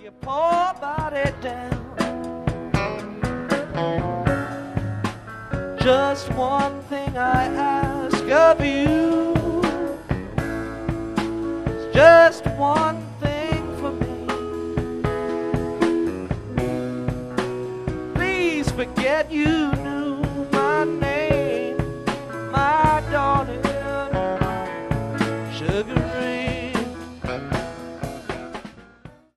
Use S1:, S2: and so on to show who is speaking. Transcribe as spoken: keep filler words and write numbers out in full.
S1: your poor body down. Just one thing I ask of you, it's just one thing for me. Please forget you